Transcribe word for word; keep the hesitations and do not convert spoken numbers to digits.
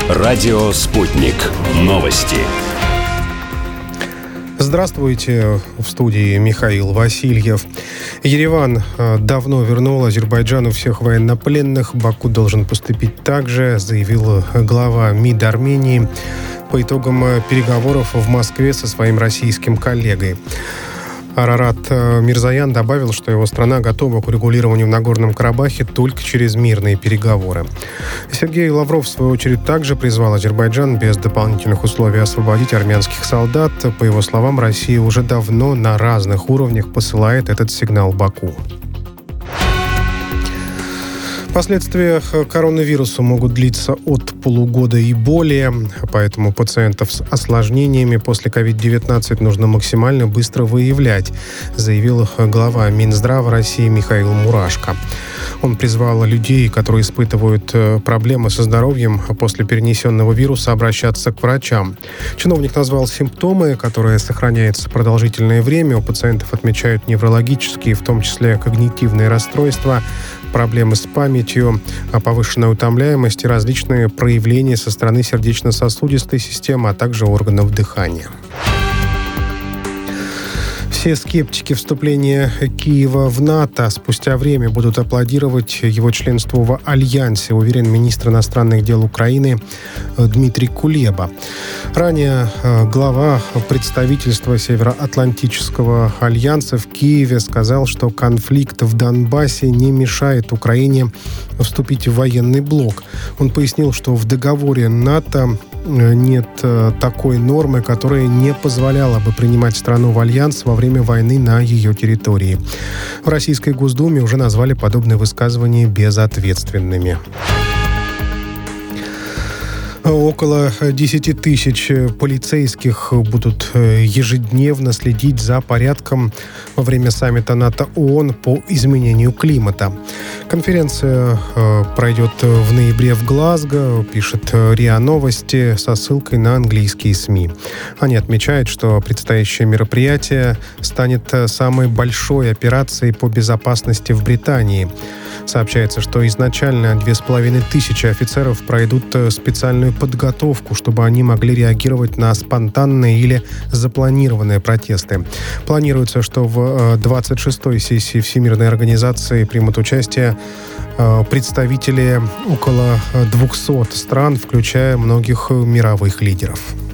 Радио «Спутник». Новости. Здравствуйте, в студии Михаил Васильев. Ереван давно вернул Азербайджану всех военнопленных. Баку должен поступить так же, заявил глава МИД Армении по итогам переговоров в Москве со своим российским коллегой. Арарат Мирзоян добавил, что его страна готова к урегулированию в Нагорном Карабахе только через мирные переговоры. Сергей Лавров, в свою очередь, также призвал Азербайджан без дополнительных условий освободить армянских солдат. По его словам, Россия уже давно на разных уровнях посылает этот сигнал Баку. Последствия коронавируса могут длиться от полугода и более, поэтому пациентов с осложнениями после ковид девятнадцать нужно максимально быстро выявлять, заявил глава Минздрава России Михаил Мурашко. Он призвал людей, которые испытывают проблемы со здоровьем после перенесенного вируса, обращаться к врачам. Чиновник назвал симптомы, которые сохраняются продолжительное время. У пациентов отмечают неврологические, в том числе когнитивные расстройства, проблемы с памятью, повышенная утомляемость и различные проявления со стороны сердечно-сосудистой системы, а также органов дыхания. Все скептики вступления Киева в НАТО спустя время будут аплодировать его членству в Альянсе, уверен министр иностранных дел Украины Дмитрий Кулеба. Ранее глава представительства Североатлантического альянса в Киеве сказал, что конфликт в Донбассе не мешает Украине вступить в военный блок. Он пояснил, что в договоре НАТО нет такой нормы, которая не позволяла бы принимать страну в альянс во время войны на ее территории. В Российской Госдуме уже назвали подобные высказывания безответственными. Около десяти тысяч полицейских будут ежедневно следить за порядком во время саммита НАТО-ООН по изменению климата. Конференция пройдет в ноябре в Глазго, пишет РИА Новости со ссылкой на английские СМИ. Они отмечают, что предстоящее мероприятие станет самой большой операцией по безопасности в Британии. Сообщается, что изначально две с половиной тысячи офицеров пройдут специальную подготовку, чтобы они могли реагировать на спонтанные или запланированные протесты. Планируется, что в двадцать шестой сессии Всемирной организации примут участие представители около двухсот стран, включая многих мировых лидеров.